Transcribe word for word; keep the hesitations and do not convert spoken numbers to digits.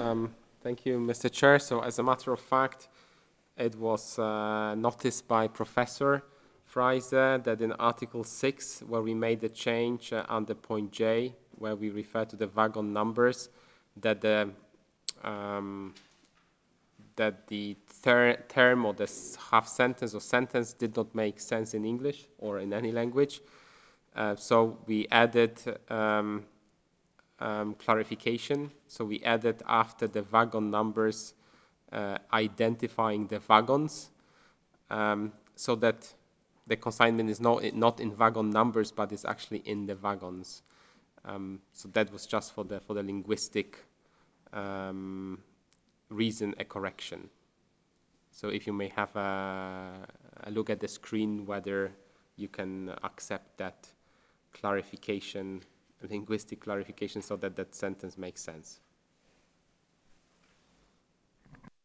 Um, thank you, Mister Chair. So as a matter of fact, it was uh, noticed by Professor Freiser that in Article six, where we made the change uh, under point J, where we refer to the wagon numbers, that the um, that the ter term or the half sentence or sentence did not make sense in English or in any language. Uh, so we added um, um, clarification. So we added after the wagon numbers uh, identifying the wagons, um, so that the consignment is not, not in wagon numbers, but is actually in the wagons. Um, so that was just for the, for the linguistic um, reason, a correction. So if you may have a, a look at the screen, whether you can accept that clarification, linguistic clarification, so that that sentence makes sense.